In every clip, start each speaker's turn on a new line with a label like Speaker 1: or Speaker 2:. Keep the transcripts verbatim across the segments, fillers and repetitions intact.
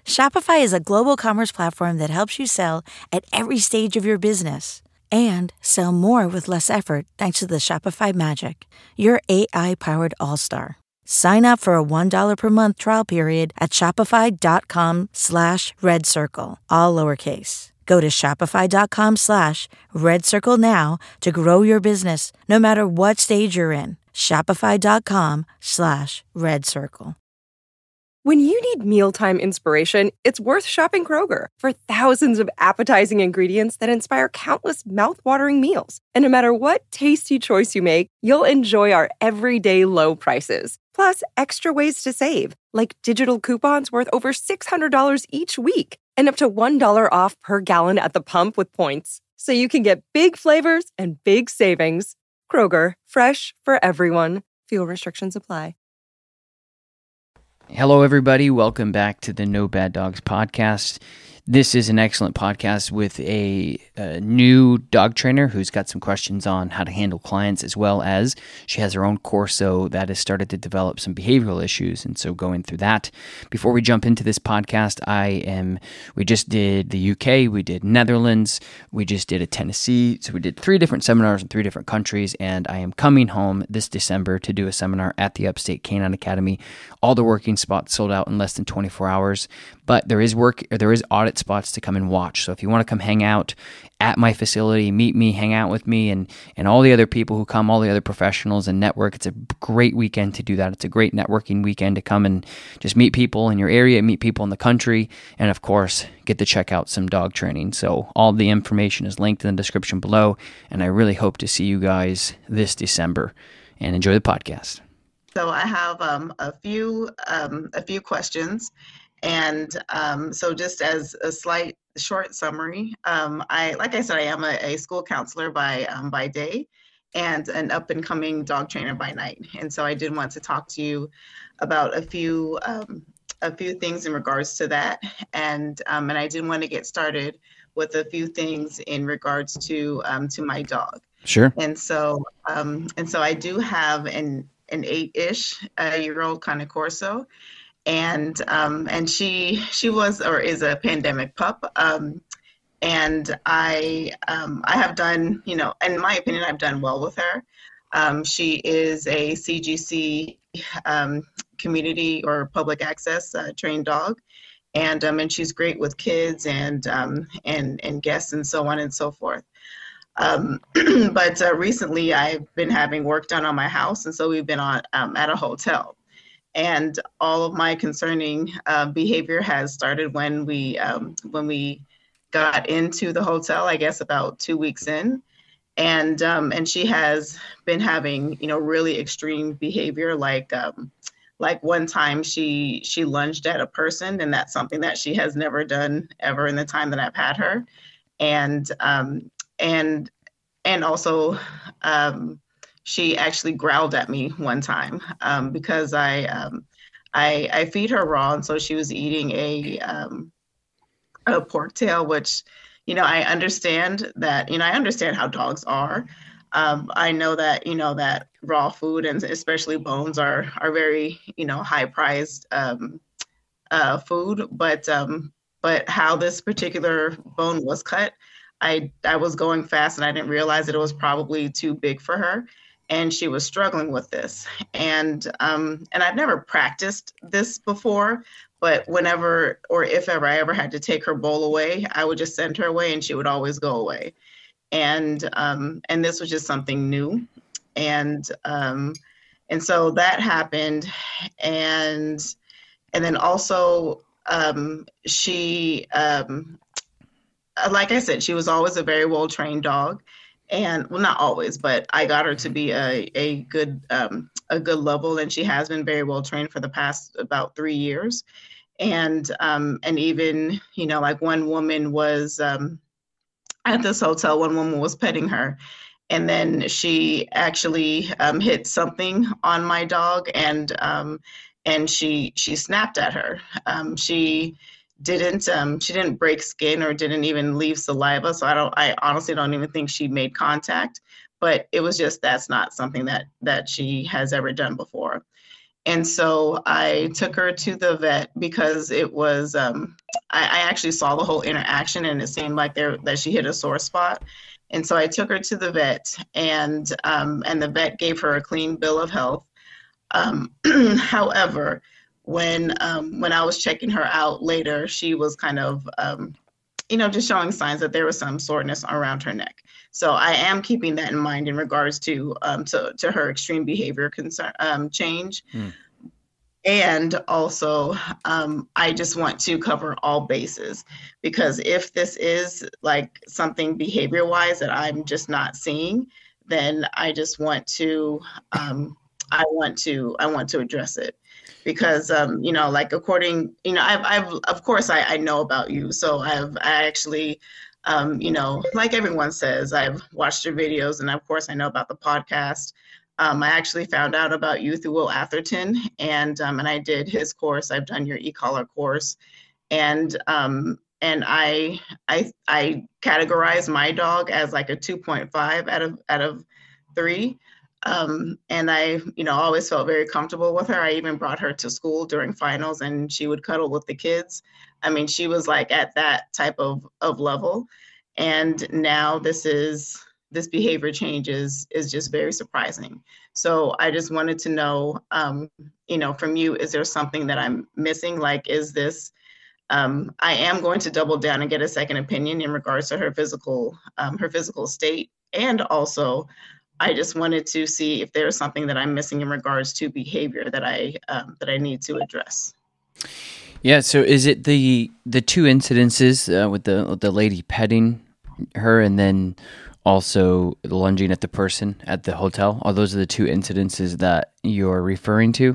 Speaker 1: Shopify is a global commerce platform that helps you sell at every stage of your business and sell more with less effort thanks to the Shopify Magic, your A I-powered all-star. Sign up for a one dollar per month trial period at shopify.com slash red circle, all lowercase. Go to shopify.com slash red circle now to grow your business no matter what stage you're in. Shopify.com slash red circle.
Speaker 2: When you need mealtime inspiration, it's worth shopping Kroger for thousands of appetizing ingredients that inspire countless mouthwatering meals. And no matter what tasty choice you make, you'll enjoy our everyday low prices. Plus, extra ways to save, like digital coupons worth over six hundred dollars each week and up to one dollar off per gallon at the pump with points. So you can get big flavors and big savings. Kroger, fresh for everyone. Fuel restrictions apply.
Speaker 3: Hello, everybody. Welcome back to the No Bad Dogs podcast. This is an excellent podcast with a, a new dog trainer who's got some questions on how to handle clients, as well as she has her own Corso that has started to develop some behavioral issues. And so going through that, before we jump into this podcast, I am, we just did the U K, we did Netherlands, we just did a Tennessee. So we did three different seminars in three different countries. And I am coming home this December to do a seminar at the Upstate Canine Academy. All the working spots sold out in less than twenty-four hours. But there is work, or there is audit spots to come and watch. So if you want to come hang out at my facility, meet me, hang out with me, and and all the other people who come, all the other professionals and network, it's a great weekend to do that. It's a great networking weekend to come and just meet people in your area, meet people in the country, and of course, get to check out some dog training. So all the information is linked in the description below, and I really hope to see you guys this December. And enjoy the podcast.
Speaker 4: So I have um, a few um, a few questions. And um, so just as a slight short summary, um, I, like I said, I am a, a school counselor by um, by day and an up and coming dog trainer by night. And so I did want to talk to you about a few um, a few things in regards to that. And um, and I did want to get started with a few things in regards to um, to my dog.
Speaker 3: Sure.
Speaker 4: And so um, and so I do have an an eight-ish uh, year old Cane Corso. And um, and she she was or is a pandemic pup, um, and I um, I have done, you know, in my opinion, I've done well with her. Um, she is a C G C um, community or public access uh, trained dog, and um, and she's great with kids and um, and and guests and so on and so forth. Um, but uh, recently, I've been having work done on my house, and so we've been on um, at a hotel. And all of my concerning uh, behavior has started when we um, when we got into the hotel, I guess about two weeks in, and um, and she has been having, you know, really extreme behavior. Like um, like one time she she lunged at a person, and that's something that she has never done ever in the time that I've had her, and um, and and also. Um, She actually growled at me one time um, because I, um, I I feed her raw, and so she was eating a um, a pork tail, which, you know, I understand that, you know, I understand how dogs are. Um, I know that, you know, that raw food and especially bones are are very, you know, high prized um, uh, food, but um, but how this particular bone was cut, I I was going fast and I didn't realize that it was probably too big for her. And she was struggling with this. And um, and I've never practiced this before, but whenever or if ever I ever had to take her bowl away, I would just send her away and she would always go away. And um, and this was just something new. And um, and so that happened. And and then also um, she, um, like I said, she was always a very well-trained dog. And well, not always, but I got her to be a, a good um, a good level, and she has been very well trained for the past about three years. And um, and even, you know, like one woman was um, at this hotel, one woman was petting her, and then she actually um, hit something on my dog, and um, and she she snapped at her. Um, she. didn't um she didn't break skin or didn't even leave saliva, so I don't I honestly don't even think she made contact, but it was just that's not something that that she has ever done before. And so I took her to the vet because it was, um, I, I actually saw the whole interaction and it seemed like there that she hit a sore spot. And so I took her to the vet, and um, and the vet gave her a clean bill of health. Um, however, when um, when I was checking her out later, she was kind of, um, you know, just showing signs that there was some soreness around her neck. So I am keeping that in mind in regards to um, to, to her extreme behavior concern um, change. Mm. And also, um, I just want to cover all bases, because if this is like something behavior wise that I'm just not seeing, then I just want to um, I want to I want to address it. Because, um, you know, like according, you know, I've, I've, of course, I, I know about you. So I've, I actually, um, you know, like everyone says, I've watched your videos, and of course I know about the podcast. Um, I actually found out about you through Will Atherton, and, um, and I did his course. I've done your e-collar course, and, um, and I, I, I categorize my dog as like a two point five out of, out of three. Um, and I, you know, always felt very comfortable with her. I even brought her to school during finals, and she would cuddle with the kids. I mean, she was like at that type of, of level. And now this is, this behavior change is, is just very surprising. So I just wanted to know, um, you know, from you, is there something that I'm missing? Like, is this, um, I am going to double down and get a second opinion in regards to her physical, um, her physical state. And also, I just wanted to see if there's something that I'm missing in regards to behavior that I um, that I need to address.
Speaker 3: Yeah. So is it the the two incidences uh, with the with the lady petting her and then also lunging at the person at the hotel? Are those are the two incidences that you're referring to?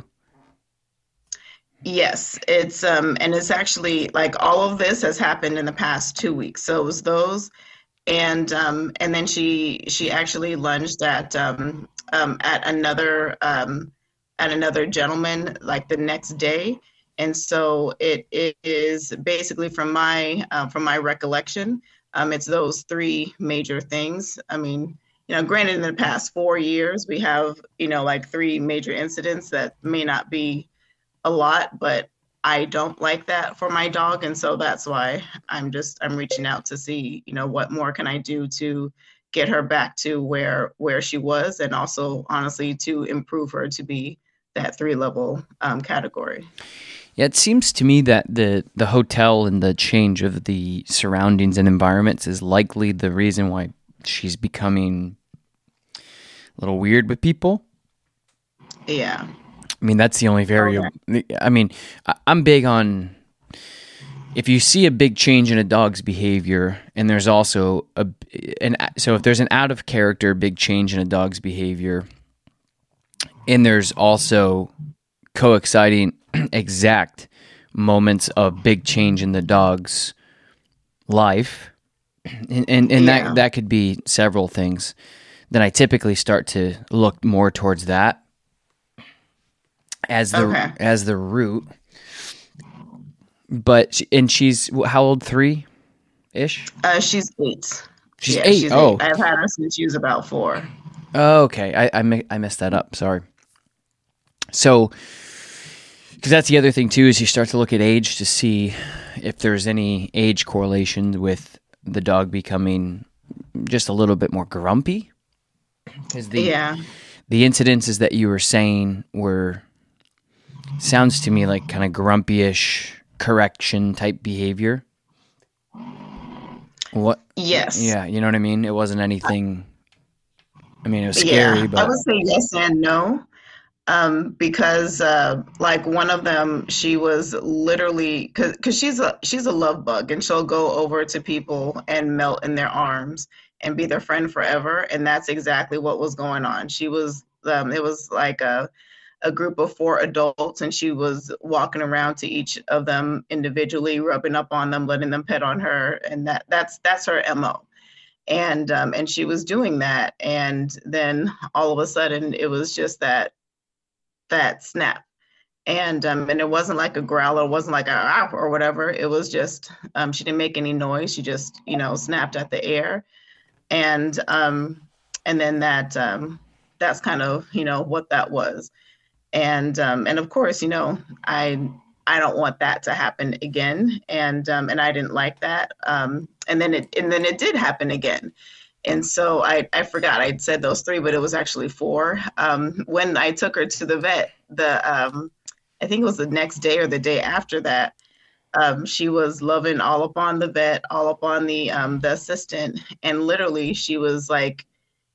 Speaker 4: Yes, it's um and it's actually like all of this has happened in the past two weeks. So it was those. And um, and then she she actually lunged at um, um, at another um, at another gentleman like the next day, and so it, it is basically from my uh, from my recollection, um, it's those three major things. I mean, you know, granted, in the past four years we have, you know, like three major incidents that may not be a lot, but I don't like that for my dog. And so that's why I'm just, I'm reaching out to see, you know, what more can I do to get her back to where, where she was, and also honestly to improve her to be that three level um, category.
Speaker 3: Yeah, it seems to me that the, the hotel and the change of the surroundings and environments is likely the reason why she's becoming a little weird with people.
Speaker 4: Yeah.
Speaker 3: I mean, that's the only variable. Okay. I mean, I'm big on, if you see a big change in a dog's behavior, and there's also a, an, so if there's an out of character big change in a dog's behavior, and there's also coexisting exact moments of big change in the dog's life, and, and, and yeah. that, that could be several things, then I typically start to look more towards that as the okay. as the root. But and she's how old? Three ish.
Speaker 4: Uh, she's eight.
Speaker 3: She's yeah, eight. She's oh,
Speaker 4: eight. I've had her since she was about four.
Speaker 3: Oh, okay. I I, mi- I messed that up. Sorry. So, because that's the other thing too, is you start to look at age to see if there's any age correlation with the dog becoming just a little bit more grumpy. Because the
Speaker 4: yeah.
Speaker 3: the incidences that you were saying were. Sounds to me like kind of grumpy-ish correction type behavior. What?
Speaker 4: Yes.
Speaker 3: Yeah, you know what I mean? It wasn't anything. I mean, it was scary,
Speaker 4: yeah,
Speaker 3: but
Speaker 4: I would say yes and no, um, because uh, like one of them, she was literally because because she's a she's a love bug, and she'll go over to people and melt in their arms and be their friend forever, and that's exactly what was going on. She was um, it was like a. a group of four adults, and she was walking around to each of them individually, rubbing up on them, letting them pet on her. And that that's, that's her M O. And, um, and she was doing that. And then all of a sudden it was just that, that snap. And, um, and it wasn't like a growl, or it wasn't like a ah, or whatever. It was just, um, she didn't make any noise. She just, you know, snapped at the air. And, um, and then that, um, that's kind of, you know, what that was. And um, and of course, you know, I I don't want that to happen again. And um, and I didn't like that. Um, and then it and then it did happen again. And so I, I forgot I'd said those three, but it was actually four. Um, when I took her to the vet, the um, I think it was the next day or the day after that, um, she was loving all up on the vet, all up on the um, the assistant, and literally she was like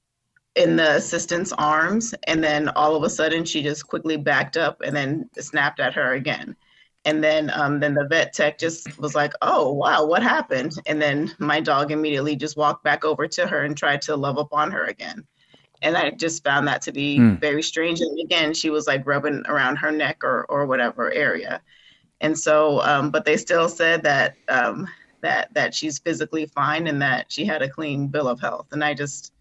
Speaker 4: in the assistant's arms, and then all of a sudden she just quickly backed up and then snapped at her again. And then um, then the vet tech just was like, oh, wow, what happened? And then my dog immediately just walked back over to her and tried to love up on her again. And I just found that to be mm. very strange. And again, she was like rubbing around her neck or, or whatever area. And so, um, but they still said that um, that that she's physically fine and that she had a clean bill of health. And I just,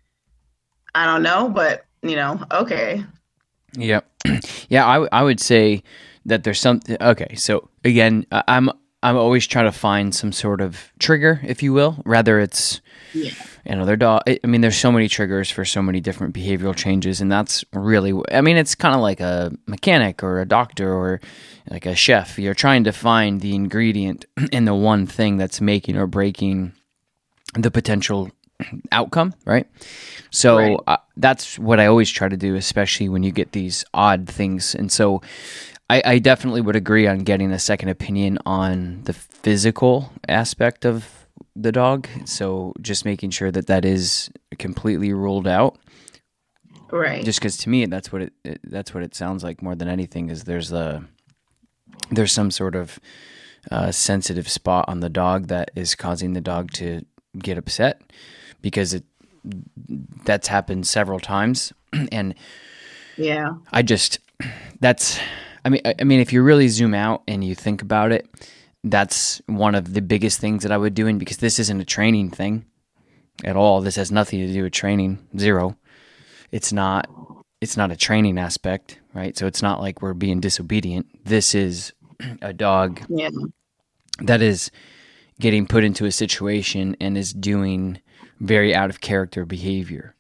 Speaker 4: I don't know, but, you know, okay.
Speaker 3: Yeah. Yeah, I, w- I would say that there's something. Okay, so again, I'm I'm always trying to find some sort of trigger, if you will. Rather, it's yeah. you know, their dog. I mean, there's so many triggers for so many different behavioral changes, and that's really. I mean, it's kind of like a mechanic or a doctor or like a chef. You're trying to find the ingredient in the one thing that's making or breaking the potential outcome, right? So right. Uh, that's what I always try to do, especially when you get these odd things, and so. I, I definitely would agree on getting a second opinion on the physical aspect of the dog. So just making sure that that is completely ruled out.
Speaker 4: Right.
Speaker 3: Just because to me, that's what it, it that's what it sounds like more than anything is there's a there's some sort of uh, sensitive spot on the dog that is causing the dog to get upset because it that's happened several times. And
Speaker 4: yeah,
Speaker 3: I just that's. I mean, I mean, if you really zoom out and you think about it, that's one of the biggest things that I would do. And because this isn't a training thing at all, this has nothing to do with training. Zero. It's not. It's not a training aspect, right? So it's not like we're being disobedient. This is a dog
Speaker 4: yeah.
Speaker 3: that is getting put into a situation and is doing very out of character behavior.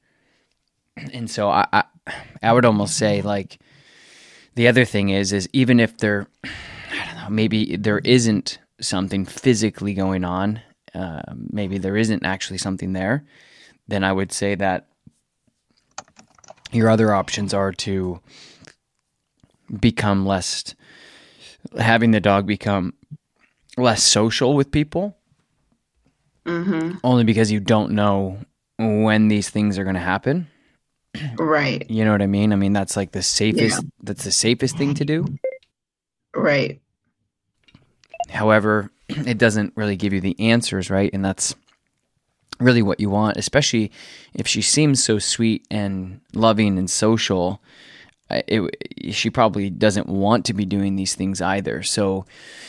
Speaker 3: And so I, I, I would almost say like. The other thing is, is even if there, I don't know, maybe there isn't something physically going on, uh, maybe there isn't actually something there, then I would say that your other options are to become less, having the dog become less social with people,
Speaker 4: mm-hmm.
Speaker 3: only because you don't know when these things are going to happen.
Speaker 4: Right.
Speaker 3: You know what I mean? I mean, that's like the safest, yeah. that's the safest thing to do.
Speaker 4: Right.
Speaker 3: However, it doesn't really give you the answers, right? And that's really what you want, especially if she seems so sweet and loving and social. It, she probably doesn't want to be doing these things either. So,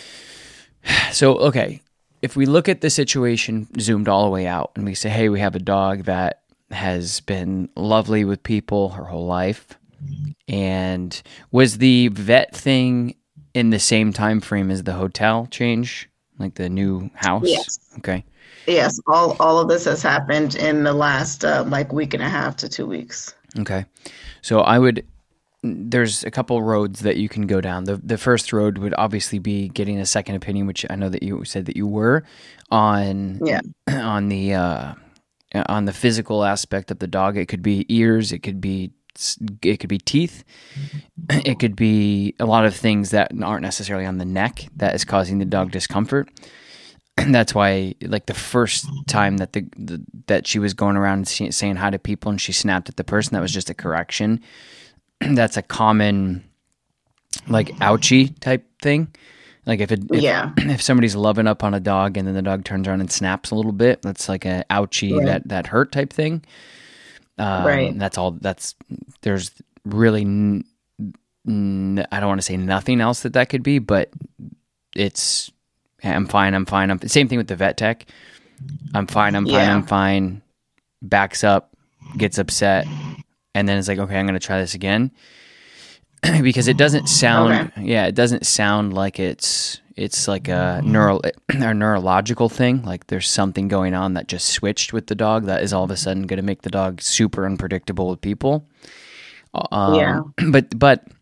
Speaker 3: so, okay. If we look at the situation zoomed all the way out and we say, hey, we have a dog that has been lovely with people her whole life. And was the vet thing in the same time frame as the hotel change, like the new house?
Speaker 4: Yes.
Speaker 3: Okay.
Speaker 4: Yes, all all of this has happened in the last uh, like week and a half to two weeks.
Speaker 3: Okay. So I would there's a couple roads that you can go down. The the first road would obviously be getting a second opinion, which I know that you said that you were on
Speaker 4: yeah.
Speaker 3: on the uh on the physical aspect of the dog. It could be ears, it could be it could be teeth, it could be a lot of things that aren't necessarily on the neck that is causing the dog discomfort. And that's why, like the first time that the, the that she was going around see, saying hi to people and she snapped at the person, that was just a correction. That's a common like ouchie type thing. Like if it, if,
Speaker 4: yeah.
Speaker 3: if somebody's loving up on a dog and then the dog turns around and snaps a little bit, that's like a ouchie, right. that, that hurt type thing. Um,
Speaker 4: right.
Speaker 3: That's all. That's there's really n- n- I don't want to say nothing else that that could be, but it's I'm fine. I'm fine. I'm same thing with the vet tech. I'm fine. I'm fine.
Speaker 4: Yeah.
Speaker 3: I'm fine. Backs up, gets upset, and then it's like, okay, I'm going to try this again. Because it doesn't sound, okay. yeah, it doesn't sound like it's it's like a neuro a neurological thing. Like there's something going on that just switched with the dog that is all of a sudden going to make the dog super unpredictable with people. Um,
Speaker 4: yeah.
Speaker 3: But but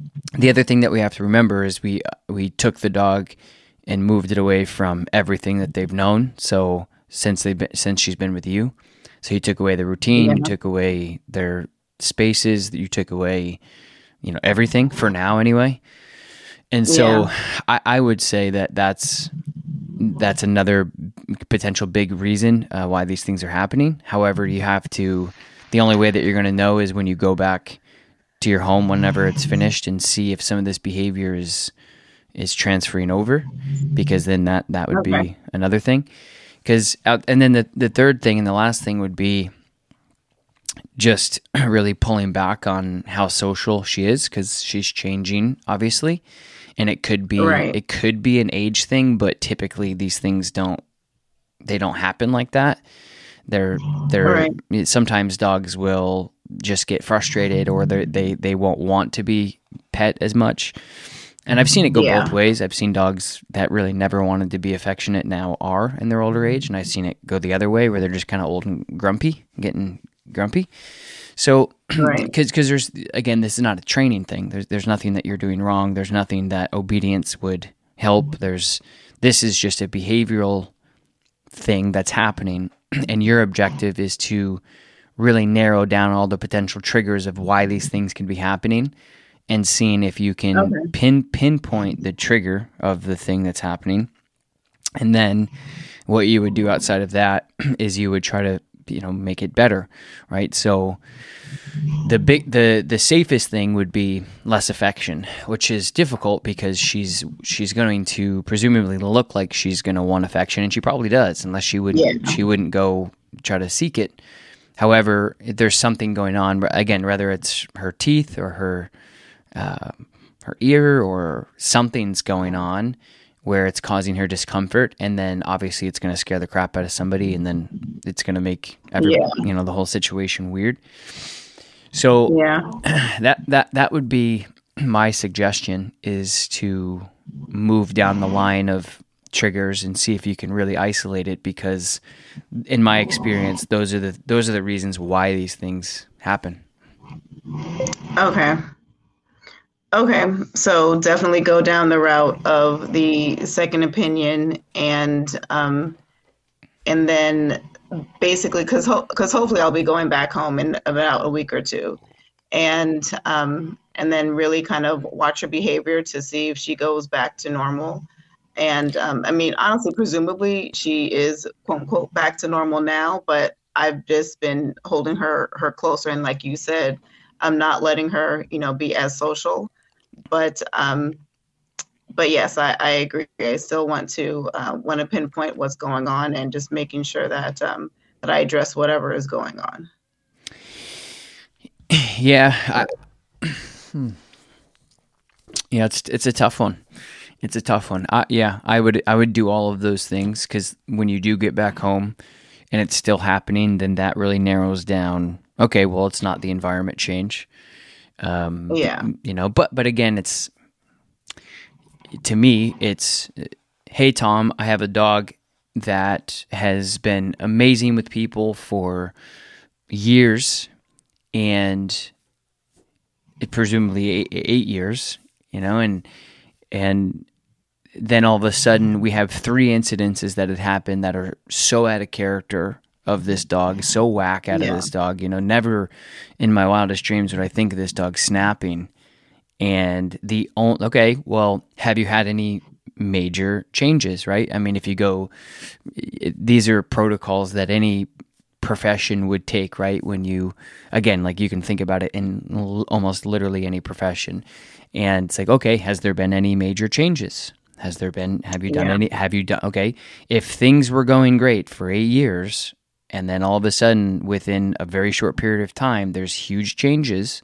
Speaker 3: the other thing that we have to remember is we we took the dog and moved it away from everything that they've known. So since they've been, since she's been with you, so you took away the routine,
Speaker 4: Yeah.
Speaker 3: you took away their spaces, you took away, you know, everything for now anyway. And so
Speaker 4: Yeah.
Speaker 3: I, I would say that that's that's another potential big reason uh, why these things are happening. However, you have to. The only way that you're going to know is when you go back to your home whenever it's finished and see if some of this behavior is is transferring over, because then that that would
Speaker 4: Okay.
Speaker 3: be another thing. Because and then the the third thing and the last thing would be just really pulling back on how social she is, because she's changing obviously, and it could be
Speaker 4: Right.
Speaker 3: it could be an age thing, but typically these things don't they don't happen like that. They're they're
Speaker 4: Right.
Speaker 3: sometimes dogs will just get frustrated, or they they they won't want to be pet as much. And I've seen it go
Speaker 4: Yeah.
Speaker 3: both ways. I've seen dogs that really never wanted to be affectionate now are in their older age, and I've seen it go the other way where they're just kind of old and grumpy, getting grumpy. So,
Speaker 4: Right.
Speaker 3: because because there's again, this is not a training thing. There's there's nothing that you're doing wrong. There's nothing that obedience would help. There's this is just a behavioral thing that's happening, and your objective is to really narrow down all the potential triggers of why these things can be happening, and seeing if you can
Speaker 4: Okay.
Speaker 3: pin pinpoint the trigger of the thing that's happening. And then what you would do outside of that is you would try to, you know, make it better, right? So the big the the safest thing would be less affection, which is difficult because she's she's going to presumably look like she's going to want affection, and she probably does, unless she would
Speaker 4: Yeah.
Speaker 3: she wouldn't go try to seek it. However, there's something going on, again, whether it's her teeth or her uh, her ear or something's going on where it's causing her discomfort, and then obviously it's going to scare the crap out of somebody, and then it's going to make every
Speaker 4: Yeah.
Speaker 3: you know the whole situation weird. So
Speaker 4: Yeah.
Speaker 3: that that that would be my suggestion, is to move down the line of triggers and see if you can really isolate it, because in my experience those are the those are the reasons why these things happen.
Speaker 4: Okay. Okay. So definitely go down the route of the second opinion, and um and then basically because because hopefully I'll be going back home in about a week or two, and um and then really kind of watch her behavior to see if she goes back to normal. And um, I mean, honestly, presumably she is quote unquote back to normal now, but I've just been holding her her closer, and like you said, I'm not letting her, you know, be as social. But um, but yes, I, I agree. I still want to uh, want to pinpoint what's going on, and just making sure that um, that I address whatever is going on.
Speaker 3: Yeah, I, hmm. yeah, it's it's a tough one. It's a tough one. I, yeah, I would I would do all of those things, because when you do get back home and it's still happening, then that really narrows down. Okay, well, it's not the environment change. Um,
Speaker 4: Yeah.
Speaker 3: you know, but but again, it's to me, it's hey Tom, I have a dog that has been amazing with people for years, and it presumably eight, eight years, you know, and and then all of a sudden we have three incidences that had happened that are so out of character of this dog, so whack out
Speaker 4: Yeah.
Speaker 3: of this dog. You know, never in my wildest dreams would I think of this dog snapping. And the only, okay, well, have you had any major changes, right? I mean, if you go, it, these are protocols that any profession would take, right? When you, again, like you can think about it in l- almost literally any profession. And it's like, okay, has there been any major changes? Has there been, have you done
Speaker 4: Yeah.
Speaker 3: any, have you done, okay, if things were going great for eight years, and then all of a sudden within a very short period of time, there's huge changes,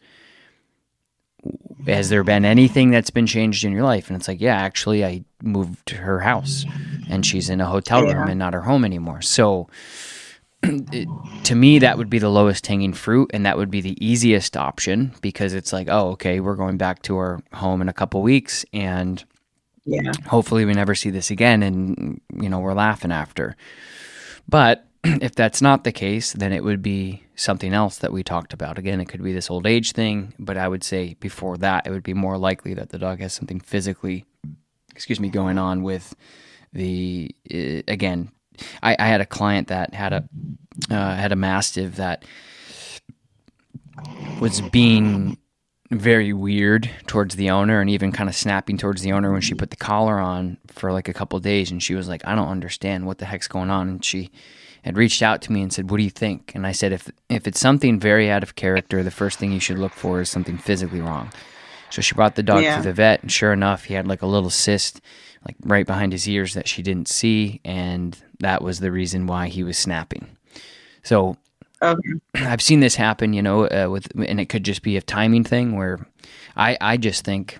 Speaker 3: has there been anything that's been changed in your life? And it's like, yeah, actually I moved to her house and she's in a hotel room
Speaker 4: Yeah.
Speaker 3: and not her home anymore. So it, to me, that would be the lowest hanging fruit, and that would be the easiest option, because it's like, oh, okay, we're going back to our home in a couple weeks, and
Speaker 4: Yeah.
Speaker 3: hopefully we never see this again, and you know, we're laughing after. But if that's not the case, then it would be something else that we talked about. Again, it could be this old age thing, but I would say before that, it would be more likely that the dog has something physically, excuse me, going on with the, uh, again, I, I had a client that had a, uh, had a Mastiff that was being very weird towards the owner and even kind of snapping towards the owner when she put the collar on for like a couple of days. And she was like, I don't understand what the heck's going on. And she had reached out to me and said, what do you think? And I said, if if it's something very out of character, the first thing you should look for is something physically wrong. So she brought the dog
Speaker 4: Yeah.
Speaker 3: to the vet, and sure enough, he had like a little cyst like right behind his ears that she didn't see, and that was the reason why he was snapping. So
Speaker 4: Okay.
Speaker 3: I've seen this happen, you know, uh, with, and it could just be a timing thing where I, I just think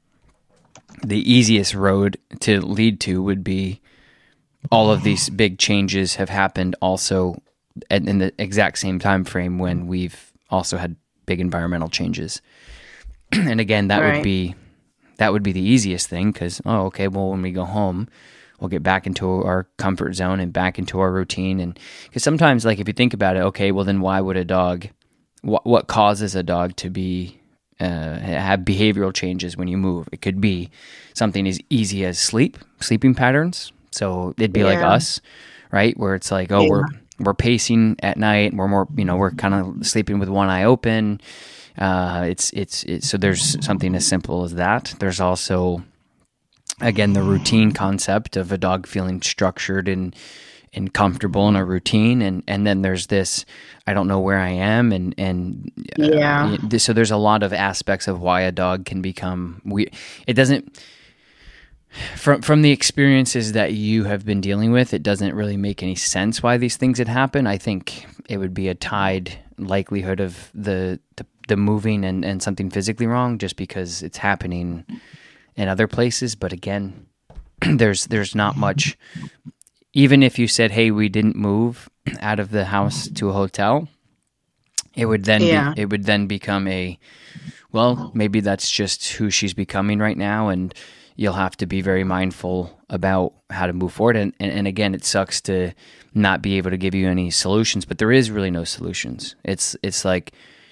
Speaker 3: the easiest road to lead to would be all of these big changes have happened also at, in the exact same time frame when we've also had big environmental changes. And again, that
Speaker 4: Right.
Speaker 3: would be that would be the easiest thing because, oh, okay, well, when we go home, we'll get back into our comfort zone and back into our routine. And because sometimes, like, if you think about it, okay, well, then why would a dog, wh- what causes a dog to be, uh, have behavioral changes when you move? It could be something as easy as sleep, sleeping patterns. So it'd be like
Speaker 4: Yeah.
Speaker 3: us, right? Where it's like, oh,
Speaker 4: Yeah.
Speaker 3: we're, we're pacing at night. We're more, you know, we're kind of sleeping with one eye open. Uh, it's, it's, it's, so there's something as simple as that. There's also, again, the routine concept of a dog feeling structured and and comfortable in a routine, and and then there's this, I don't know where I am, and and uh,
Speaker 4: Yeah.
Speaker 3: y- so there's a lot of aspects of why a dog can become we. It doesn't from from the experiences that you have been dealing with, it doesn't really make any sense why these things had happened. I think it would be a tied likelihood of the the, the moving and and something physically wrong, just because it's happening in other places. But again, there's there's not much. Even if you said, hey, we didn't move out of the house to a hotel, it would then
Speaker 4: Yeah.
Speaker 3: be, it would then become a, well, maybe that's just who she's becoming right now, and you'll have to be very mindful about how to move forward. And, and, and again, it sucks to not be able to give you any solutions, but there is really no solutions. It's it's like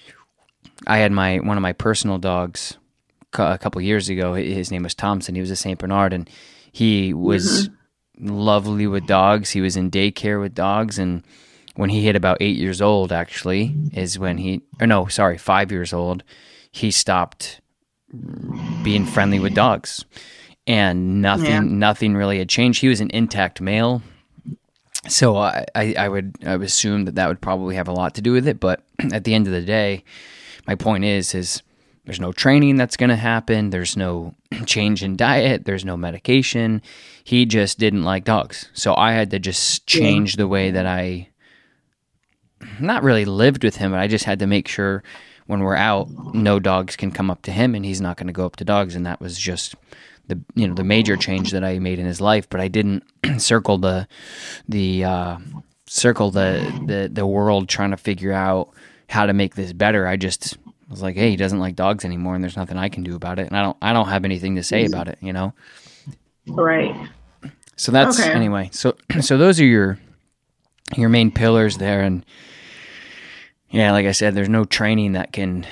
Speaker 3: I had my one of my personal dogs a couple years ago. His name was Thompson. He was a Saint Bernard, and he was lovely with dogs. He was in daycare with dogs, and when he hit about eight years old, actually, is when he, or no, sorry, five years old, he stopped being friendly with dogs, and nothing,
Speaker 4: Yeah.
Speaker 3: nothing really had changed. He was an intact male, so I, I, I would, I would assume that that would probably have a lot to do with it. But at the end of the day, my point is, is there's no training that's going to happen. There's no change in diet. There's no medication. He just didn't like dogs. So I had to just change the way that I not really lived with him, but I just had to make sure when we're out, no dogs can come up to him, and he's not going to go up to dogs. And that was just the, you know, the major change that I made in his life. But I didn't circle the, the, uh, circle the, the, the world trying to figure out how to make this better. I just was like, hey, he doesn't like dogs anymore, and there's nothing I can do about it. And I don't, I don't have anything to say about it, you know?
Speaker 4: Right.
Speaker 3: So that's,
Speaker 4: Okay.
Speaker 3: anyway, so, so those are your, your main pillars there. And yeah, like I said, there's no training that can,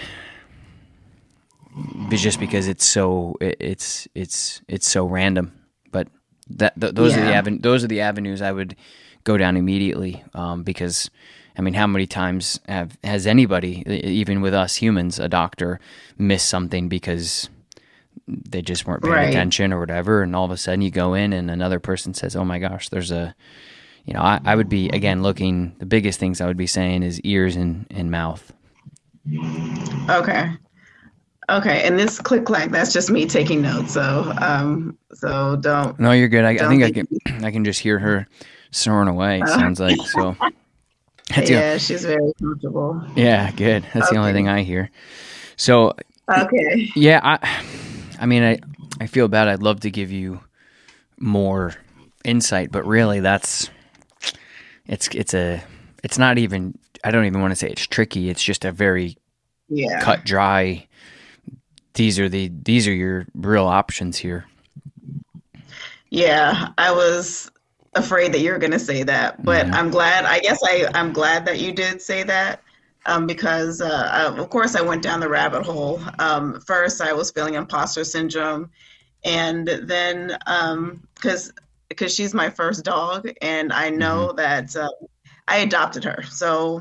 Speaker 3: but just because it's so, it, it's, it's, it's so random, but that, th- those are the
Speaker 4: Yeah.
Speaker 3: aven- those are the avenues I would go down immediately. Um, because I mean, how many times have, has anybody, e- even with us humans, a doctor missed something because they just weren't paying
Speaker 4: Right.
Speaker 3: attention or whatever, and all of a sudden you go in and another person says, oh my gosh, there's a, you know, I, I would be, again, looking, the biggest things I would be saying is ears and, and mouth.
Speaker 4: Okay. Okay. And this click clack, that's just me taking notes. So, um, so don't.
Speaker 3: No, you're good. I, I
Speaker 4: Don't
Speaker 3: think I
Speaker 4: think-
Speaker 3: can, I can just hear her snoring away, it sounds like, so. That's the-
Speaker 4: Yeah, she's very comfortable.
Speaker 3: yeah, good. That's the only
Speaker 4: Okay.
Speaker 3: thing I hear. So,
Speaker 4: Okay.
Speaker 3: yeah, I, I mean, I, I feel bad. I'd love to give you more insight, but really that's, it's, it's a, it's not even, I don't even want to say it's tricky. It's just a very
Speaker 4: Yeah.
Speaker 3: cut dry. These are the, these are your real options here.
Speaker 4: Yeah. I was, afraid that you're going to say that, but mm-hmm. I'm glad, I guess I, I'm glad that you did say that. Um, because, uh, I, of course, I went down the rabbit hole. Um, first, I was feeling imposter syndrome. And then, because um, because she's my first dog, and I know mm-hmm. that uh, I adopted her. So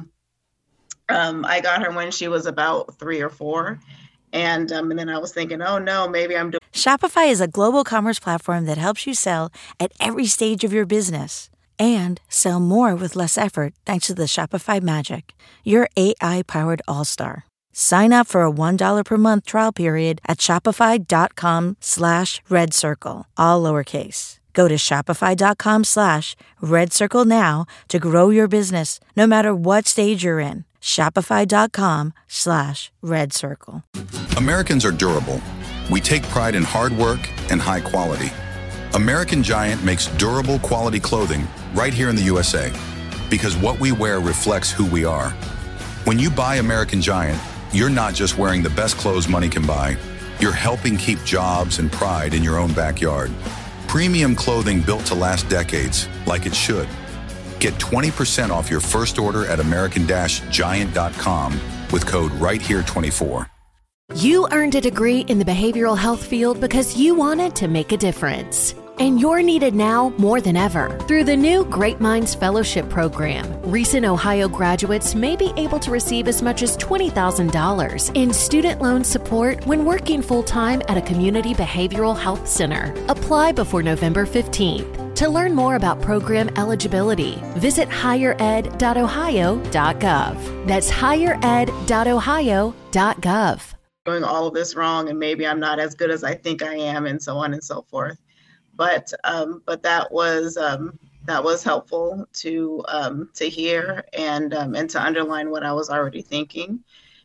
Speaker 4: um, I got her when she was about three or four. And, um, and then I was thinking, oh, no, maybe I'm doing.
Speaker 1: Shopify is a global commerce platform that helps you sell at every stage of your business. And sell more with less effort thanks to the Shopify Magic, your A I-powered all-star. Sign up for a one dollar per month trial period at shopify.com slash red circle, all lowercase. Go to shopify.com slash red circle now to grow your business no matter what stage you're in. Shopify.com slash red circle.
Speaker 5: Americans are durable. We take pride in hard work and high quality. American Giant makes durable quality clothing right here in the U S A because what we wear reflects who we are. When you buy American Giant, you're not just wearing the best clothes money can buy. You're helping keep jobs and pride in your own backyard. Premium clothing built to last decades, like it should. Get twenty percent off your first order at American Giant dot com with code right here twenty-four.
Speaker 6: You earned a degree in the behavioral health field because you wanted to make a difference. And you're needed now more than ever. Through the new Great Minds Fellowship Program, recent Ohio graduates may be able to receive as much as twenty thousand dollars in student loan support when working full-time at a community behavioral health center. Apply before November fifteenth. To learn more about program eligibility, visit higher ed dot ohio dot gov. That's higher ed dot ohio dot gov.
Speaker 4: Doing all of this wrong, and maybe I'm not as good as I think I am, and so on and so forth. But um, but that was um, that was helpful to um, to hear and um, and to underline what I was already thinking,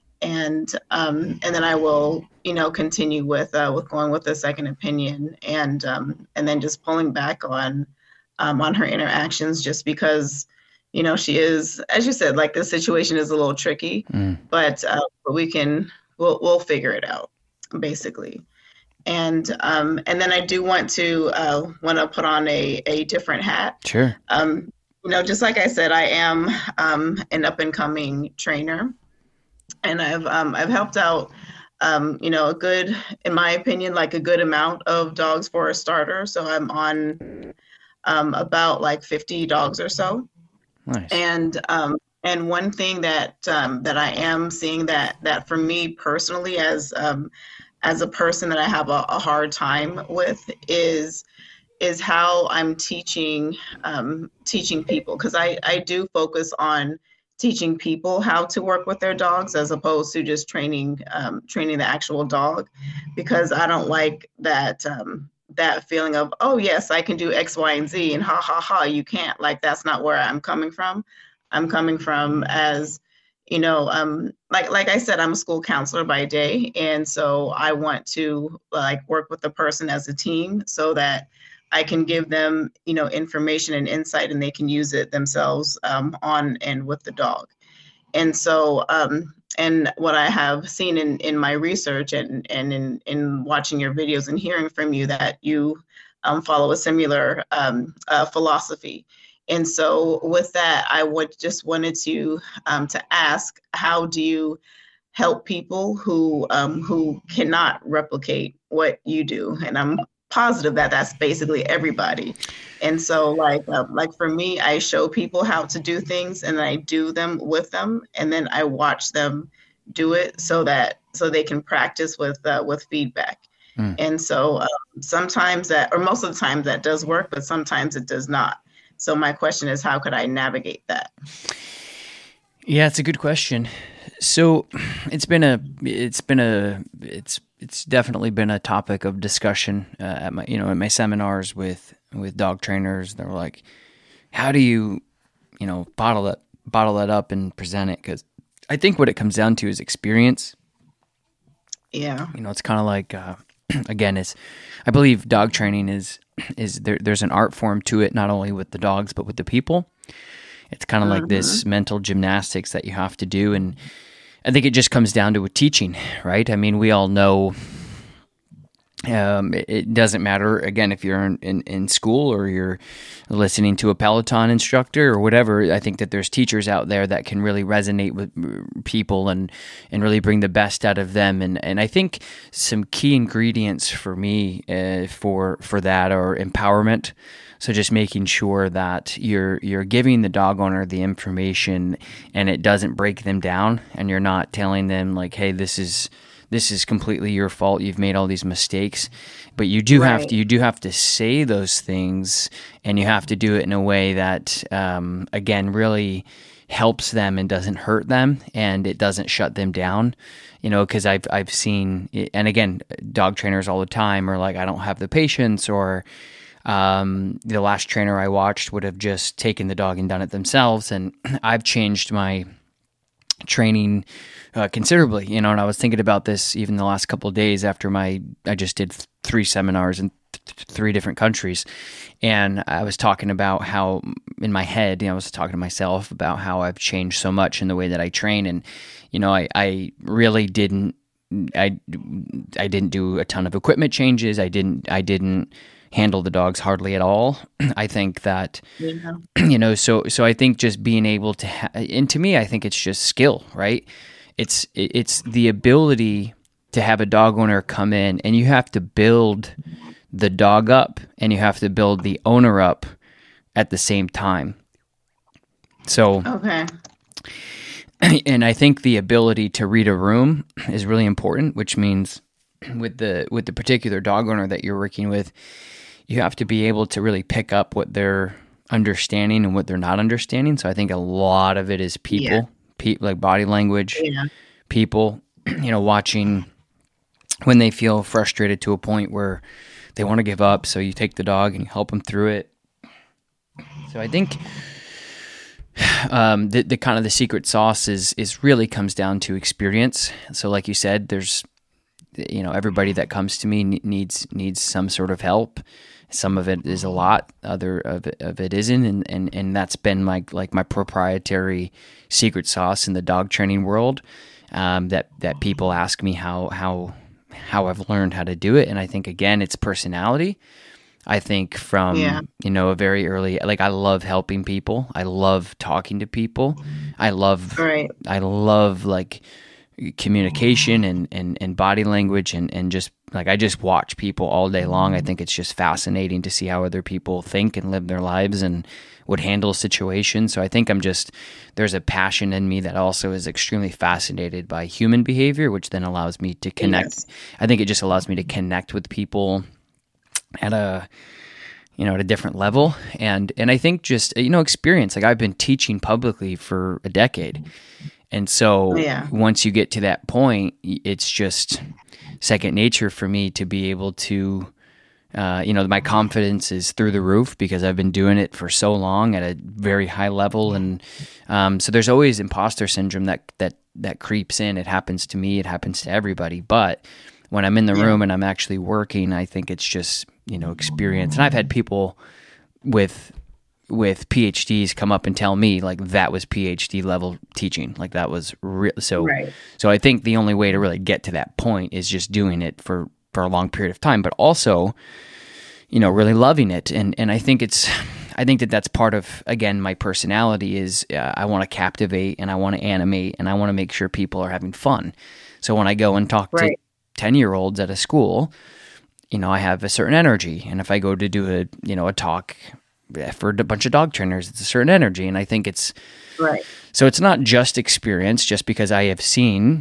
Speaker 4: and um, and then I will you know continue with uh, with going with a second opinion, and um, and then just pulling back on um, on her interactions, just because you know she is, as you said, like this situation is a little tricky, mm. but uh, but we can we'll we'll figure it out basically. And um, and then I do want to uh, want to put on a, a different hat.
Speaker 3: Sure.
Speaker 4: Um, you know, just like I said, I am um, an up and coming trainer, and I've um, I've helped out, um, you know, a good, in my opinion, like a good amount of dogs for a starter. So I'm on um, about like fifty dogs or so.
Speaker 3: Nice.
Speaker 4: And um, and one thing that um, that I am seeing that that for me personally, as um, as a person that I have a, a hard time with is is how I'm teaching um, teaching people, because I, I do focus on teaching people how to work with their dogs as opposed to just training um, training the actual dog, because I don't like that um, that feeling of, oh yes, I can do X, Y, and Z, and ha ha ha, you can't. Like, that's not where I'm coming from. I'm coming from as You know, um, like like I said, I'm a school counselor by day, and so I want to like work with the person as a team so that I can give them, you know, information and insight, and they can use it themselves um, on and with the dog. And so, um, and what I have seen in, in my research and and in in watching your videos and hearing from you, that you um, follow a similar um, uh, philosophy. And so with that, I would just wanted to um, to ask, how do you help people who um, who cannot replicate what you do? And I'm positive that that's basically everybody. And so like uh, like for me, I show people how to do things, and I do them with them, and then I watch them do it so that so they can practice with uh, with feedback. Mm. And so um, sometimes that, or most of the time that does work, but sometimes it does not. So my question is, how could I navigate that?
Speaker 3: Yeah, it's a good question. So it's been a, it's been a, it's, it's definitely been a topic of discussion uh, at my, you know, at my seminars with, with dog trainers. They're like, how do you, you know, bottle that, bottle that up and present it? Because I think what it comes down to is experience.
Speaker 4: Yeah.
Speaker 3: You know, it's kind of like, uh, again, it's, I believe dog training is, is there, there's an art form to it, not only with the dogs, but with the people. It's kind of mm-hmm. like this mental gymnastics that you have to do. And I think it just comes down to a teaching, right? I mean, we all know, Um, it, it doesn't matter, again, if you're in, in, in school or you're listening to a Peloton instructor or whatever. I think that there's teachers out there that can really resonate with people and, and really bring the best out of them. And, and I think some key ingredients for me uh, for for that are empowerment. So just making sure that you're you're giving the dog owner the information and it doesn't break them down, and you're not telling them like, hey, this is this is completely your fault. You've made all these mistakes. But you do right. have to you do have to say those things, and you have to do it in a way that um, again really helps them and doesn't hurt them, and it doesn't shut them down. You know, because I've I've seen, and again, dog trainers all the time are like, I don't have the patience, or Um, the last trainer I watched would have just taken the dog and done it themselves. And I've changed my training uh, considerably, you know, and I was thinking about this even the last couple of days after my, I just did th- three seminars in th- three different countries. And I was talking about how in my head, you know, I was talking to myself about how I've changed so much in the way that I train. And, you know, I, I really didn't, I, I didn't do a ton of equipment changes. I didn't, I didn't, handle the dogs hardly at all. I think that, yeah. you know, so, so I think just being able to, ha- and to me, I think it's just skill, right? It's, it's the ability to have a dog owner come in, and you have to build the dog up and you have to build the owner up at the same time. So,
Speaker 4: okay.
Speaker 3: And I think the ability to read a room is really important, which means with the, with the particular dog owner that you're working with, you have to be able to really pick up what they're understanding and what they're not understanding. So I think a lot of it is people, yeah. pe- like body language, yeah. people, you know, watching when they feel frustrated to a point where they want to give up. So you take the dog and you help them through it. So I think um, the, the kind of the secret sauce is, is really comes down to experience. So like you said, there's, you know, everybody that comes to me needs needs some sort of help. Some of it is a lot, other of it, of it isn't, and, and, and that's been my like my proprietary secret sauce in the dog training world. Um, that that people ask me how how how I've learned how to do it, and I think again it's personality. I think from yeah. you know a very early, like I love helping people. I love talking to people. I love
Speaker 4: right.
Speaker 3: I love like. communication and, and, and body language and, and just like I just watch people all day long. I think it's just fascinating to see how other people think and live their lives and would handle situations. So I think I'm just, there's a passion in me that also is extremely fascinated by human behavior, which then allows me to connect. Yes. I think it just allows me to connect with people at a, you know, at a different level. And, and I think just, you know, experience, like I've been teaching publicly for a decade. And so yeah. once you get to that point, it's just second nature for me to be able to, uh, you know, my confidence is through the roof because I've been doing it for so long at a very high level. And um, so there's always imposter syndrome that, that, that creeps in. It happens to me. It happens to everybody. But when I'm in the yeah. room and I'm actually working, I think it's just, you know, experience. And I've had people with with P H Ds come up and tell me like that was P H D level teaching. Like that was real. So, right. so I think the only way to really get to that point is just doing it for, for a long period of time, but also, you know, really loving it. And, and I think it's, I think that that's part of, again, my personality is uh, I want to captivate and I want to animate and I want to make sure people are having fun. So when I go and talk right. to ten year olds at a school, you know, I have a certain energy. And if I go to do a, you know, a talk for a bunch of dog trainers, it's a certain energy. And I think it's,
Speaker 4: right.
Speaker 3: so it's not just experience, just because I have seen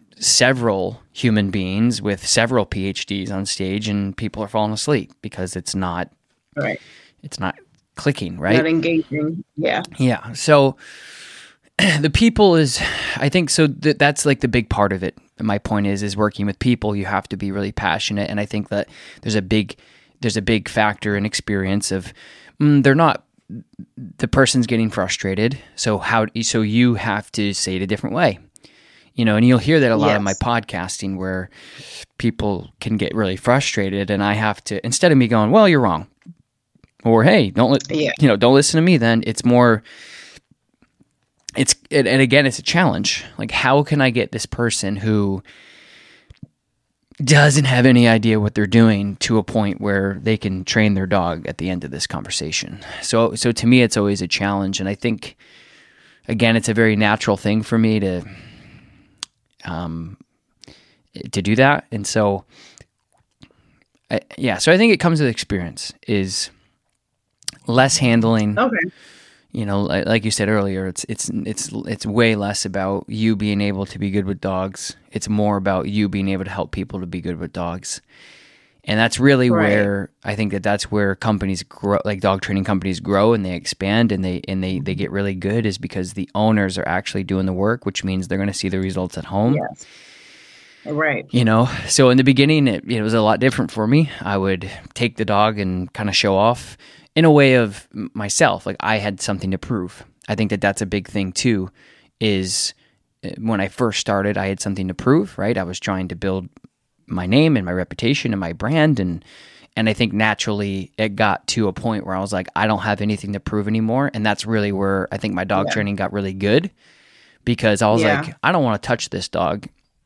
Speaker 3: several human beings with several P H Ds on stage and people are falling asleep because it's not,
Speaker 4: right.
Speaker 3: it's not clicking, right?
Speaker 4: Not engaging. Yeah.
Speaker 3: Yeah. So the people is, I think, so th- that's like the big part of it. My point is, is working with people, you have to be really passionate. And I think that there's a big, there's a big factor in experience of, mm, they're not, the person's getting frustrated. So how, so you have to say it a different way, you know, and you'll hear that a lot yes. of my podcasting where people can get really frustrated and I have to, instead of me going, well, you're wrong, or, hey, don't, li-
Speaker 4: yeah.
Speaker 3: you know, don't listen to me, then it's more, it's, and again, it's a challenge. Like, how can I get this person who doesn't have any idea what they're doing to a point where they can train their dog at the end of this conversation. So, so to me, it's always a challenge. And I think, again, it's a very natural thing for me to, um, to do that. And so, I, yeah, so I think it comes with experience, is less handling.
Speaker 4: Okay.
Speaker 3: You know, like, like you said earlier, it's it's it's it's way less about you being able to be good with dogs. It's more about you being able to help people to be good with dogs, and that's really
Speaker 4: Right.
Speaker 3: where I think that that's where companies grow, like dog training companies grow and they expand and they and they they get really good, is because the owners are actually doing the work, which means they're going to see the results at home.
Speaker 4: Yes. Right.
Speaker 3: You know, so in the beginning, it, it was a lot different for me. I would take the dog and kind of show off in a way of myself. Like, I had something to prove. I think that that's a big thing too, is when I first started, I had something to prove, right? I was trying to build my name and my reputation and my brand. And, and I think naturally it got to a point where I was like, I don't have anything to prove anymore. And that's really where I think my dog
Speaker 4: Yeah.
Speaker 3: training got really good, because I was
Speaker 4: Yeah.
Speaker 3: like, I don't want to touch this dog.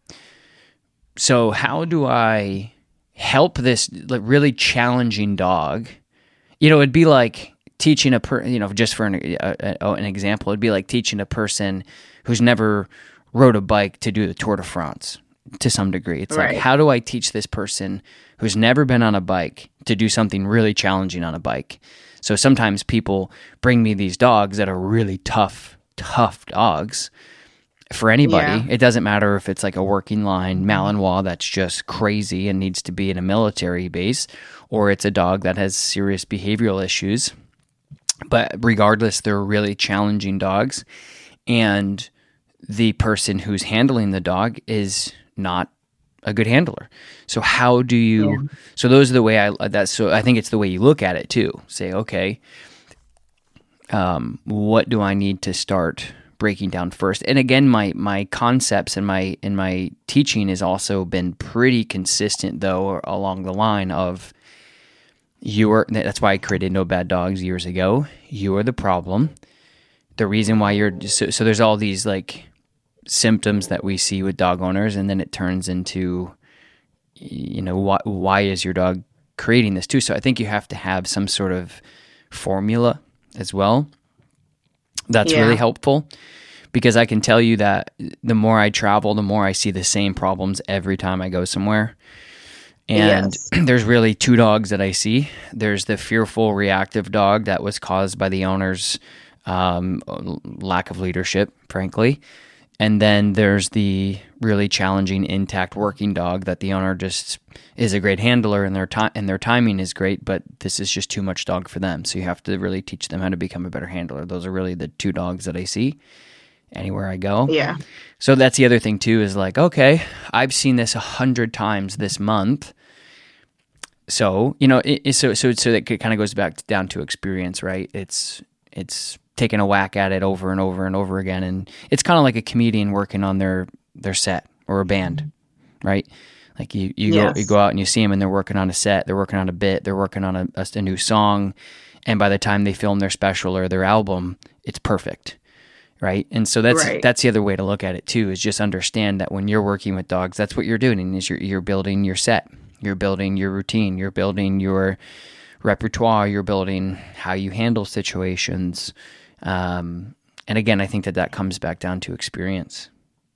Speaker 3: So how do I help this like really challenging dog? You know, it'd be like teaching a per, you know, just for an, a, a, an example, it'd be like teaching a person who's never rode a bike to do the Tour de France to some degree. It's
Speaker 4: Right.
Speaker 3: like, how do I teach this person who's never been on a bike to do something really challenging on a bike? So sometimes people bring me these dogs that are really tough, tough dogs for anybody.
Speaker 4: Yeah.
Speaker 3: It doesn't matter if it's like a working line Malinois that's just crazy and needs to be in a military base, or it's a dog that has serious behavioral issues. But regardless, they're really challenging dogs, and the person who's handling the dog is not a good handler. So how do you?
Speaker 4: Yeah.
Speaker 3: So those are the way I. That's so I think it's the way you look at it too. Say, okay, um, what do I need to start breaking down first? And again, my my concepts and my and my teaching has also been pretty consistent, though, along the line of, you are. That's why I created No Bad Dogs years ago. You are the problem. The reason why you're so, so there's all these like symptoms that we see with dog owners, and then it turns into, you know, why why is your dog creating this too? So I think you have to have some sort of formula as well. That's
Speaker 4: Yeah.
Speaker 3: really helpful, because I can tell you that the more I travel, the more I see the same problems every time I go somewhere. And
Speaker 4: Yes.
Speaker 3: there's really two dogs that I see. There's the fearful, reactive dog that was caused by the owner's um, lack of leadership, frankly. And then there's the really challenging, intact working dog that the owner just is a great handler, and their time and their timing is great, but this is just too much dog for them. So you have to really teach them how to become a better handler. Those are really the two dogs that I see anywhere I go.
Speaker 4: Yeah.
Speaker 3: So that's the other thing too, is like, okay, I've seen this a hundred times this month. So, you know, it, it, so, so, so that kind of goes back to, down to experience, right? It's, it's taking a whack at it over and over and over again. And it's kind of like a comedian working on their, their set, or a band, right? Like you, you
Speaker 4: Yes.
Speaker 3: go, you go out and you see them and they're working on a set, they're working on a bit, they're working on a, a, a new song. And by the time they film their special or their album, it's perfect. Right. And so that's,
Speaker 4: Right.
Speaker 3: that's the other way to look at it too, is just understand that when you're working with dogs, that's what you're doing, is you're, you're building your set, you're building your routine, you're building your repertoire, you're building how you handle situations. Um, and again, I think that that comes back down to experience.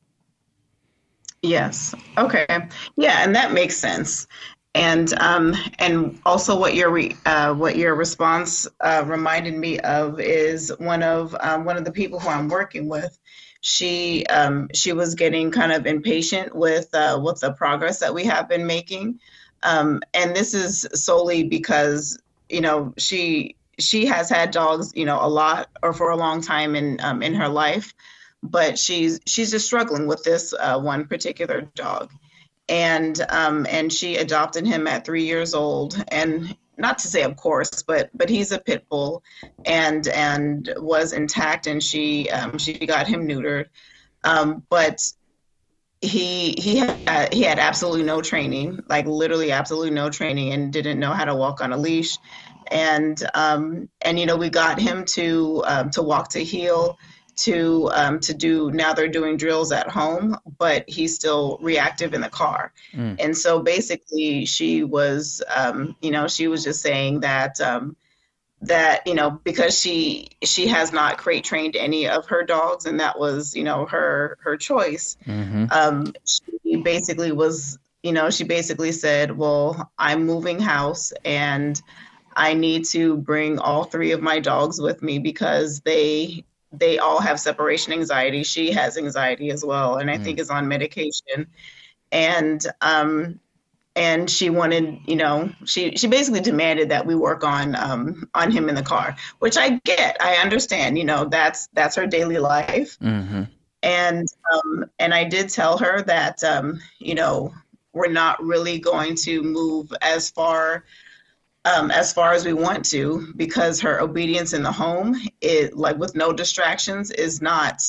Speaker 4: Yes. Okay. Yeah, and that makes sense. And um, and also what your re, uh, what your response uh, reminded me of is one of um, one of the people who I'm working with. She um, she was getting kind of impatient with uh, with the progress that we have been making, um, and this is solely because, you know, she she has had dogs, you know, a lot or for a long time in um, in her life, but she's she's just struggling with this uh, one particular dog. And um, and she adopted him at three years old, and not to say, of course, but but he's a pit bull, and and was intact, and she um, she got him neutered, um, but he he had he had absolutely no training, like literally absolutely no training, and didn't know how to walk on a leash, and um, and you know, we got him to um, to walk to heel, to um, to do, now they're doing drills at home, but he's still reactive in the car. Mm. And so basically she was, um, you know, she was just saying that, um, that, you know, because she she has not crate trained any of her dogs, and that was, you know, her her choice. Mm-hmm. Um, she basically was, you know, she basically said, well, I'm moving house and I need to bring all three of my dogs with me because they they all have separation anxiety. She has anxiety as well, and I mm. think is on medication. And um, and she wanted, you know, she she basically demanded that we work on um, on him in the car, which I get, I understand. You know, that's that's her daily life. Mm-hmm. And um, and I did tell her that um, you know, we're not really going to move as far. Um, as far as we want to, because her obedience in the home, it like with no distractions, is not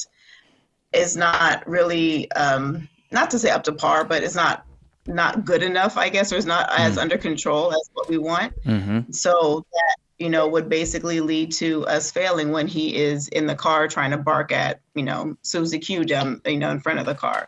Speaker 4: is not really um, not to say up to par, but it's not not good enough, I guess, or it's not mm. as under control as what we want. Mm-hmm. So that, you know, would basically lead to us failing when he is in the car trying to bark at, you know, Susie Q down, you know, in front of the car.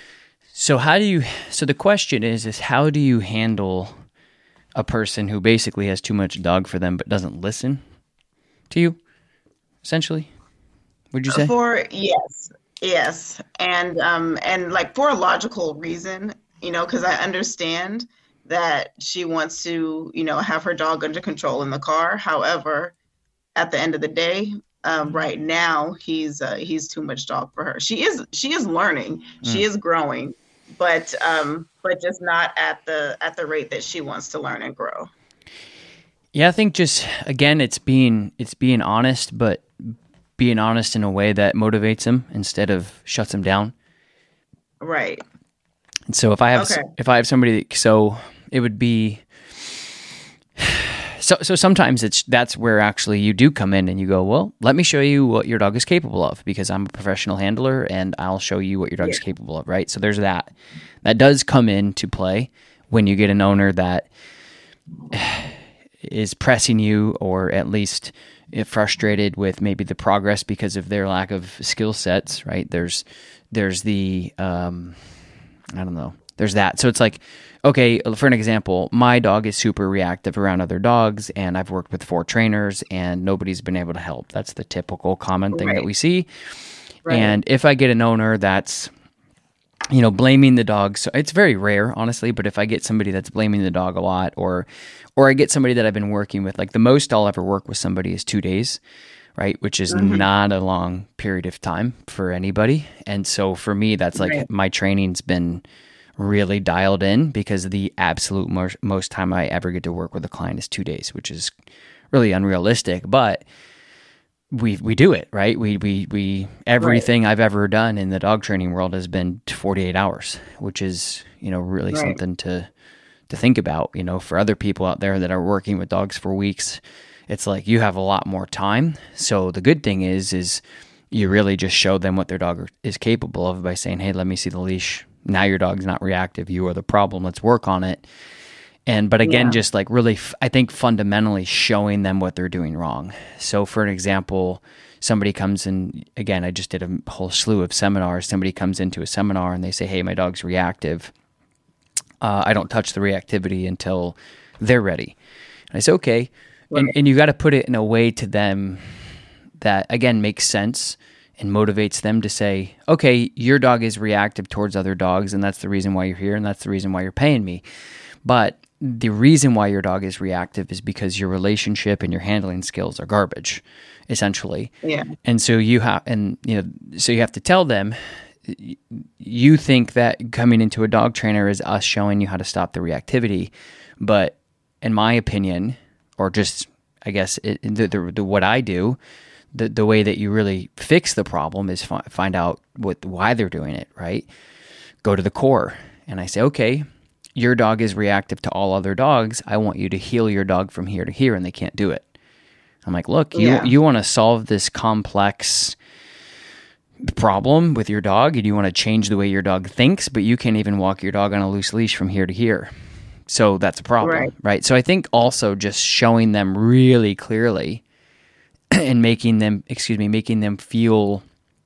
Speaker 3: So how do you? So the question is, is how do you handle a person who basically has too much dog for them but doesn't listen to you, essentially? Would you say?
Speaker 4: For yes, yes, and um, and like for a logical reason, you know, because I understand that she wants to, you know, have her dog under control in the car. However, at the end of the day, um, right now he's uh, he's too much dog for her. She is she is learning, mm. she is growing, but um, but just not at the at the rate that she wants to learn and grow.
Speaker 3: Yeah, I think just again, it's being it's being honest, but being honest in a way that motivates him instead of shuts him down.
Speaker 4: Right.
Speaker 3: And so if I have okay. if I have somebody, that, so it would be. So so sometimes it's that's where actually you do come in and you go, well, let me show you what your dog is capable of, because I'm a professional handler and I'll show you what your dog yeah. is capable of, right? So there's that. That does come into play when you get an owner that is pressing you, or at least frustrated with maybe the progress because of their lack of skill sets, right? There's there's the, um, I don't know, there's that. So it's like, okay, for an example, my dog is super reactive around other dogs, and I've worked with four trainers, and nobody's been able to help. That's the typical common thing right. that we see. Right. And if I get an owner that's, you know, blaming the dog, so it's very rare, honestly, but if I get somebody that's blaming the dog a lot, or or I get somebody that I've been working with, like the most I'll ever work with somebody is two days, right? Which is mm-hmm. not a long period of time for anybody. And so for me, that's like right. my training's been really dialed in, because the absolute most, most time I ever get to work with a client is two days, which is really unrealistic, but we we do it, right? We we we everything right. I've ever done in the dog training world has been forty-eight hours, which is, you know, really right. something to to think about. You know, for other people out there that are working with dogs for weeks, it's like you have a lot more time. So the good thing is is you really just show them what their dog is capable of by saying, "Hey, let me see the leash. Now your dog's not reactive. You are the problem. Let's work on it." And, but again, yeah. just like really, I think fundamentally showing them what they're doing wrong. So for an example, somebody comes in, again, I just did a whole slew of seminars. Somebody comes into a seminar and they say, "Hey, my dog's reactive. Uh, I don't touch the reactivity until they're ready." And I say, okay. Right. And, and you got to put it in a way to them that, again, makes sense and motivates them to say, okay, your dog is reactive towards other dogs, and that's the reason why you're here, and that's the reason why you're paying me. But the reason why your dog is reactive is because your relationship and your handling skills are garbage, essentially. Yeah. And so you have, and you know, so you have to tell them, you think that coming into a dog trainer is us showing you how to stop the reactivity, but in my opinion, or just I guess it, the, the, the what I do, the the way that you really fix the problem is fi- find out what why they're doing it, right? Go to the core, and I say, okay, your dog is reactive to all other dogs. I want you to heal your dog from here to here, and they can't do it. I'm like, look, you yeah. you want to solve this complex problem with your dog, and you want to change the way your dog thinks, but you can't even walk your dog on a loose leash from here to here. So that's a problem, right? right? So I think also just showing them really clearly and making them, excuse me, making them feel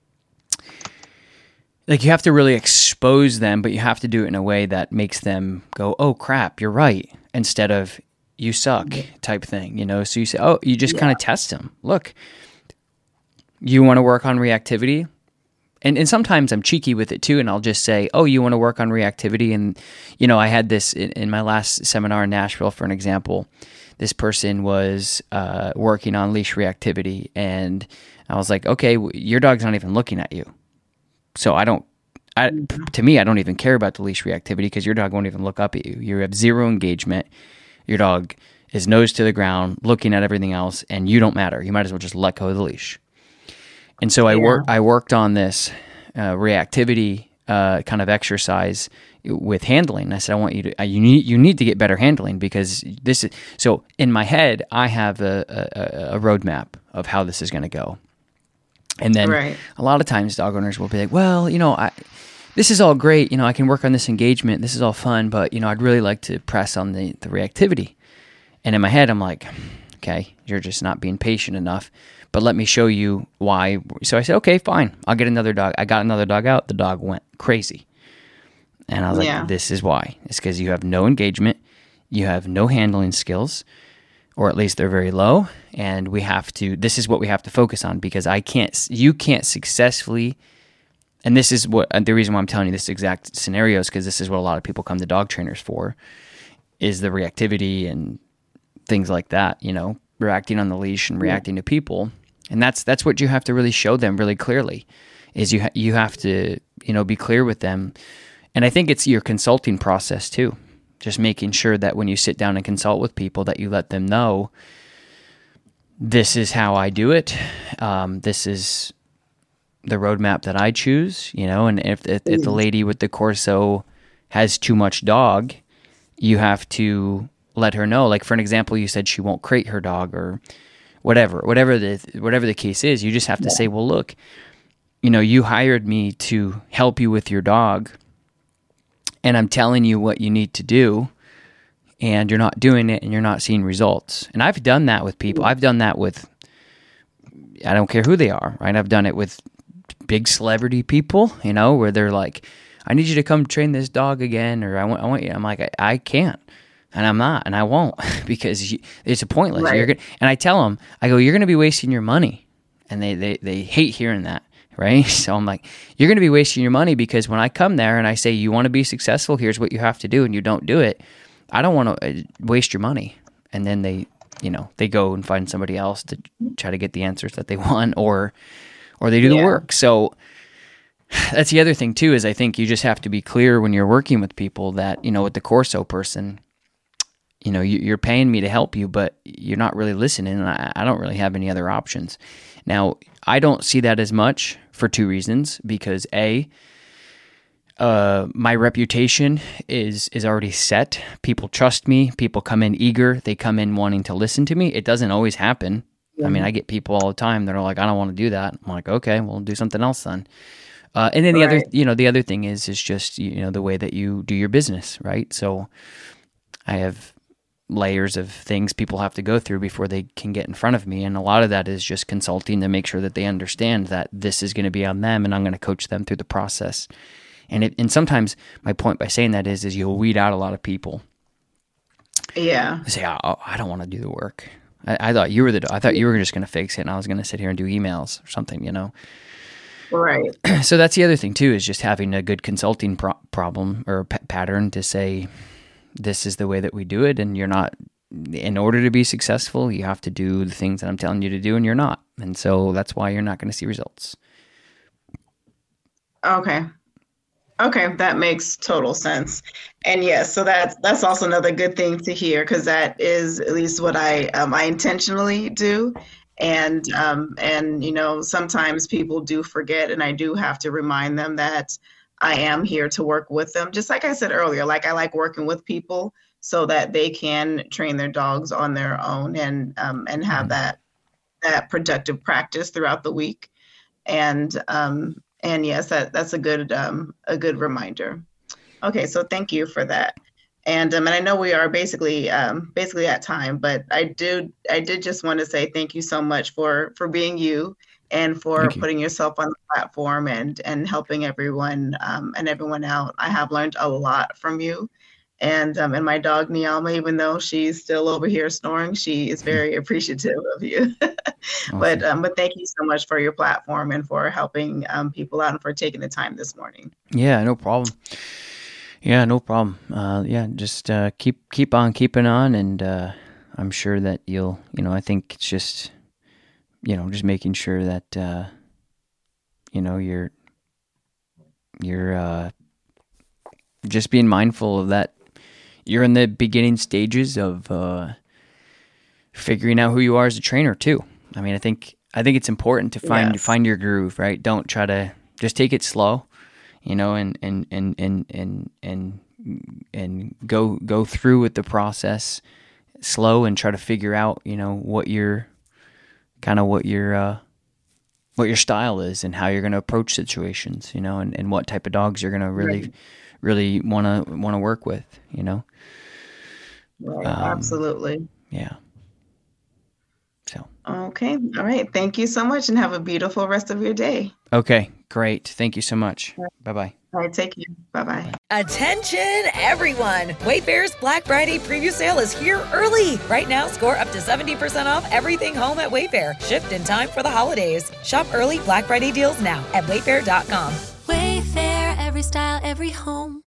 Speaker 3: like you have to really expose them, but you have to do it in a way that makes them go, oh crap, you're right, instead of you suck type thing, you know? So you say, oh, you just yeah. kind of test them. Look, you want to work on reactivity? And and sometimes I'm cheeky with it too, and I'll just say, oh, you want to work on reactivity? And, you know, I had this in, in my last seminar in Nashville, for an example. This person was uh, working on leash reactivity, and I was like, okay, your dog's not even looking at you. So I don't, I, to me, I don't even care about the leash reactivity because your dog won't even look up at you. You have zero engagement. Your dog is nose to the ground, looking at everything else, and you don't matter. You might as well just let go of the leash. And so I
Speaker 4: yeah.
Speaker 3: worked. I worked on this uh, reactivity uh, kind of exercise with handling. I said, I want you to. Uh, you need. You need to get better handling because this is. So in my head, I have a a, a roadmap of how this is going to go. And then right. a lot of times dog owners will be like, well, you know, I, this is all great. You know, I can work on this engagement. This is all fun, but, you know, I'd really like to press on the, the reactivity. And in my head, I'm like, okay, you're just not being patient enough, but let me show you why. So I said, okay, fine. I'll get another dog. I got another dog out. The dog went crazy. And I was yeah. like, this is why. It's because you have no engagement. You have no handling skills. Or at least they're very low, and we have to, this is what we have to focus on because I can't, you can't successfully, and this is what, the reason why I'm telling you this exact scenario is because this is what a lot of people come to dog trainers for, is the reactivity and things like that, you know, reacting on the leash and reacting to people. And that's, that's what you have to really show them really clearly, is you, ha- you have to, you know, be clear with them. And I think it's your consulting process too. Just making sure that when you sit down and consult with people that you let them know, this is how I do it. Um, this is the roadmap that I choose, you know, and if, if, if the lady with the Corso has too much dog, you have to let her know. Like for an example, you said she won't crate her dog or whatever, whatever the, whatever the case is, you just have to yeah. say, well, look, you know, you hired me to help you with your dog, and I'm telling you what you need to do, and you're not doing it, and you're not seeing results. And I've done that with people. I've done that with, I don't care who they are, right? I've done it with big celebrity people, you know, where they're like, I need you to come train this dog again, or I want, I want you. I'm like, I, I can't, and I'm not, and I won't, because you, it's pointless. Right. You're gonna, and I tell them, I go, you're going to be wasting your money, and they, they, they hate hearing that. Right? So I'm like, you're going to be wasting your money because when I come there and I say, you want to be successful, here's what you have to do, and you don't do it, I don't want to waste your money. And then they, you know, they go and find somebody else to try to get the answers that they want, or, or they do yeah. the work. So that's the other thing too, is I think you just have to be clear when you're working with people that, you know, with the Corso person, you know, you, you're paying me to help you, but you're not really listening, and I, I don't really have any other options. Now, I don't see that as much for two reasons. Because A, uh, my reputation is is already set. People trust me. People come in eager. They come in wanting to listen to me. It doesn't always happen. Yeah. I mean, I get people all the time that are like, I don't want to do that. I'm like, okay, we'll do something else then. Uh, and then the right. other, you know, the other thing is is just, you know, the way that you do your business, right? So I have layers of things people have to go through before they can get in front of me. And a lot of that is just consulting to make sure that they understand that this is going to be on them, and I'm going to coach them through the process. And it, and sometimes my point by saying that is, is you'll weed out a lot of people.
Speaker 4: Yeah.
Speaker 3: They say, oh, I don't want to do the work. I, I thought you were the, I thought you were just going to fix it, and I was going to sit here and do emails or something, you know?
Speaker 4: Right.
Speaker 3: So that's the other thing too, is just having a good consulting pro- problem or p- pattern to say, this is the way that we do it, and you're not, in order to be successful, you have to do the things that I'm telling you to do, and you're not. And so that's why you're not going to see results.
Speaker 4: Okay. Okay, that makes total sense. And yes, so that's that's also another good thing to hear, because that is at least what I um, I intentionally do. And um, and you know, sometimes people do forget, and I do have to remind them that I am here to work with them. Just like I said earlier, like I like working with people so that they can train their dogs on their own, and um, and have that that productive practice throughout the week. And um, and yes, that that's a good um, a good reminder. Okay, so thank you for that. And um, and I know we are basically um, basically at time, but I do I did just want to say thank you so much for for being you and for
Speaker 3: Thank you.
Speaker 4: putting yourself on the platform and, and helping everyone um, and everyone out. I have learned a lot from you. And um, and my dog, Nialma, even though she's still over here snoring, she is very appreciative of you.
Speaker 3: Awesome.
Speaker 4: But um, but thank you so much for your platform and for helping um, people out and for taking the time this morning.
Speaker 3: Yeah, no problem. Yeah, no problem. Uh, yeah, just uh, keep keep on keeping on, and uh, I'm sure that you'll, you know, I think it's just, you know, just making sure that, uh, you know, you're you're uh, just being mindful of that. You're in the beginning stages of uh, figuring out who you are as a trainer too. I mean, I think I think it's important to find
Speaker 4: Yes.
Speaker 3: find your groove, right? Don't try to just take it slow, you know, and and and and and and, and go go through with the process slow and try to figure out, you know, what your kind of what your uh, what your style is and how you're going to approach situations, you know, and, and what type of dogs you're going to really
Speaker 4: Right.
Speaker 3: really want to want to work with, you know.
Speaker 4: Right,
Speaker 3: Um,
Speaker 4: absolutely.
Speaker 3: Yeah. So,
Speaker 4: Okay. All right. Thank you so much and have a beautiful rest of your day.
Speaker 3: okay, great. Thank you so much. Bye-bye.
Speaker 4: All right. Take care. Bye-bye.
Speaker 7: Attention, everyone! Wayfair's Black Friday preview sale is here early. Right now, score up to seventy percent off everything home at Wayfair, shipped in time for the holidays. Shop early Black Friday deals now at wayfair dot com.
Speaker 8: Wayfair, every style, every home.